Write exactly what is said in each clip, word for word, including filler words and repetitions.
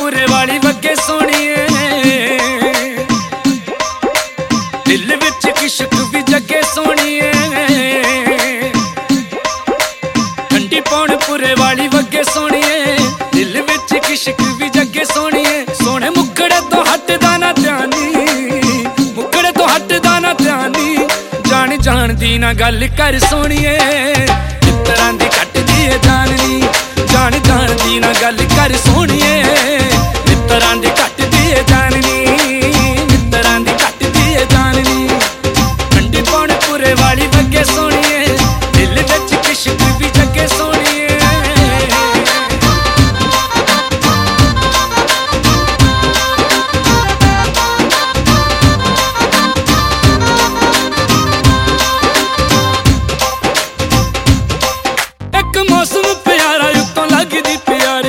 ਪੌਣਪੁਰੇ ਵਾਲੀ ਵੱਗੇ ਸੋਹਣੀਏ, ਦਿਲ ਵਿੱਚ ਇਸ਼ਕ ਵੀ ਜੱਗੇ ਸੋਹਣੀਏ। ਠੰਡੀ ਪੌਣਪੁਰੇ ਵਾਲੀ ਵੱਗੇ ਸੋਹਣੀਏ, ਦਿਲ ਵਿੱਚ ਇਸ਼ਕ ਵੀ ਜੱਗੇ ਸੋਹਣੀਏ। ਸੋਹਣੇ ਮੁਖੜੇ ਤੋਂ ਹੱਟਦਾ ਨਾ ਧਿਆਨੀ, ਮੁਖੜੇ ਤੋਂ ਹੱਟਦਾ ਨਾ ਧਿਆਨੀ। ਜਾਣ ਜਾਣ ਦੀ ਨਾ ਗੱਲ ਕਰ ਸੋਹਣੀਏ, ਮਿੱਤਰਾਂ ਦੀ ਘੱਟਦੀ ਏ ਜਾਣਨੀ। ਜਾਣ ਜਾਣ ਦੀ ਨਾ ਗੱਲ ਕਰ ਸੋਹਣੀਏ, ਮਿੱਤਰਾਂ ਦੀ ਘੱਟਦੀ ਏ ਜਾਣਨੀ। ਮਿੱਤਰਾਂ ਦੀ ਘੱਟਦੀ ਏ ਜਾਣਨੀ। ਠੰਡੀ ਪੌਣਪੁਰੇ ਵਾਲੀ ਵੱਗੇ ਸੋਹਣੀਏ, ਦਿਲ ਵਿੱਚ ਇਸ਼ਕ ਵੀ ਜੱਗੇ ਸੋਹਣੀਏ। ਇੱਕ ਮੌਸਮ ਪਿਆਰਾ ਉੱਤੋਂ ਲੱਗਦੀ ਪਿਆਰੀ,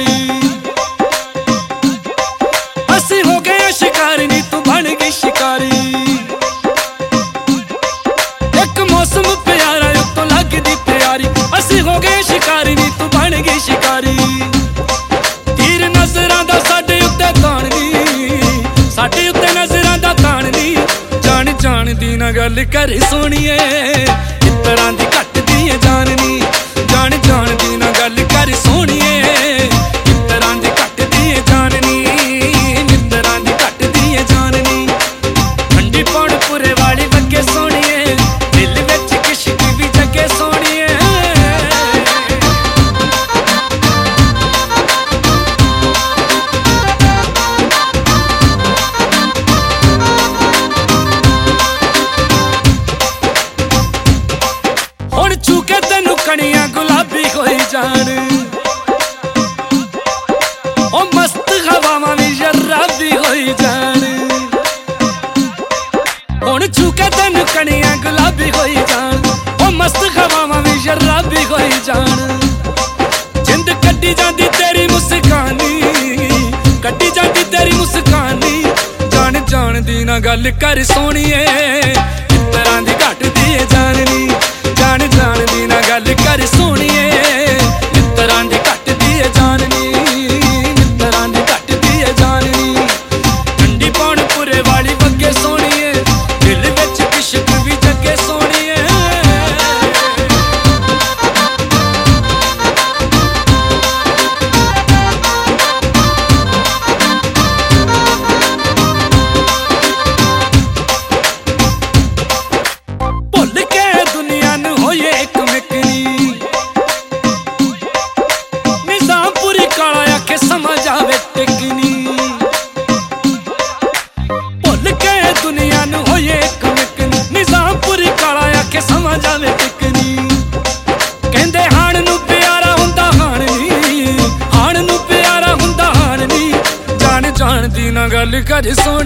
ਅਸੀਂ ਹੋ ਗਏ ਸ਼ਿਕਾਰੀ ਨੀ ਤੂੰ ਬਣ ਗਈ ਸ਼ਿਕਾਰੀ। ਇੱਕ ਮੌਸਮ ਪਿਆਰਾ ਉੱਤੋਂ ਲੱਗਦੀ ਪਿਆਰੀ, ਅਸੀਂ ਹੋ ਗਏ ਸ਼ਿਕਾਰੀ ਨੀ ਤੂੰ ਬਣ ਗਈ ਸ਼ਿਕਾਰੀ। ਤੀਰ ਨਜ਼ਰਾਂ ਦਾ ਸਾਡੇ ਉੱਤੇ ਤਾਣ ਨੀ, ਸਾਡੇ ਉੱਤੇ ਨਜ਼ਰਾਂ ਦਾ ਤਾਣ ਨੀ। ਜਾਣ ਜਾਣ ਦੀ ਨਾ ਗੱਲ ਕਰ ਸੋਹਣੀਏ, ਮਿੱਤਰਾਂ ਦੀ ਘੱਟਦੀ ਏ ਜਾਣਨੀ। ਜਾਣ ਜਾਣ ਦੀ ਨਾ ਗੱਲ ਕਰ ਸੋਹਣੀਏ, ਮਿੱਤਰਾਂ ਦੀ ਘੱਟਦੀ ਏ ਜਾਣਨੀ। ਮਿੱਤਰਾਂ ਦੀ ਘੱਟਦੀ ਏ ਜਾਣਨੀ। ਠੰਡੀ ਪੌਣਪੁਰੇ ਵਾਲੀ ਵੱਗੇ ਸੋਹਣੀਏ, ਦਿਲ ਵਿੱਚ ਇਸ਼ਕ ਵੀ ਜੱਗੇ ਸੋਹਣੀਏ। ਹੁਣ ਛੂ ਕੇ ਤੈਨੂੰ ਕਣੀਆਂ ਗੁਲਾਬੀ ਹੋਈ ਜਾਣ, ਉਹ ਮਸਤ ਹਵਾਵਾਂ ਵੀ ਸ਼ਰਾਬੀ ਹੋਈ ਜਾਣ। ਹੁਣ ਛੂ ਕੇ ਤੈਨੂੰ ਕਣੀਆਂ ਗੁਲਾਬੀ ਹੋਈ ਜਾਣ, ਉਹ ਮਸਤ ਹਵਾਵਾਂ ਵੀ ਸ਼ਰਾਬੀ ਹੋਈ ਜਾਣ। ਜਿੰਦ ਕੱਢੀ ਜਾਂਦੀ ਤੇਰੀ ਮੁਸਕਾਨੀ, ਕੱਢੀ ਜਾਂਦੀ ਤੇਰੀ ਮੁਸਕਾਨੀ। ਜਾਣ ਜਾਣ ਦੀ ਨਾ ਗੱਲ ਕਰ ਸੋਹਣੀਏ, ਮਿੱਤਰਾਂ ਦੀ ਘੱਟਦੀ ਏ ਜਾਣਨੀ। ਜਾਣ ਜਾਣ ਦੀ ਨਾ ਗੱਲ ਕਰ ਸੋਹਣੀਏ, ਮਿੱਤਰਾਂ ਦੀ ਘੱਟਦੀ ਏ ਜਾਣਨੀ। ਮਿੱਤਰਾਂ ਦੀ ਘੱਟਦੀ ਏ ਜਾਣਨੀ। ਠੰਡੀ ਪੌਣਪੁਰੇ ਵਾਲੀ ਵੱਗੇ ਸੋਹਣੀਏ, ਦਿਲ ਵਿੱਚ ਇਸ਼ਕ ਵੀ ਜੱਗੇ ਸੋਹਣੀਏ। ਭੁੱਲ ਕੇ ਦੁਨੀਆ ਨੂੰ ਹੋਈਏ ਇੱਕ ਮਿਕਨੀ, ਨਿਜ਼ਾਮਪੁਰੀ ਕਾਲਾ ਆਖੇ ਸਮਝ ਆਵੇ ਟਿਕਨੀ। ਭੁੱਲ ਕੇ ਦੁਨੀਆ ਨੂੰ ਹੋਈਏ ਇੱਕ ਮਿਕਨੀ, ਨਿਜ਼ਾਮਪੁਰੀ ਕਾਲਾ ਆਖੇ ਸਮਝ ਆਵੇ ਟਿਕਨੀ। ਕਹਿੰਦੇ ਹਾਣ ਨੂੰ ਪਿਆਰਾ ਹੁੰਦਾ ਹਾਣ ਨੀ, ਹਾਣ ਨੂੰ ਪਿਆਰਾ ਹੁੰਦਾ ਹਾਣ ਨੀ। ਜਾਣ ਜਾਣ ਦੀ ਨਾ ਗੱਲ ਕਰ ਸੋਹਣੀਏ,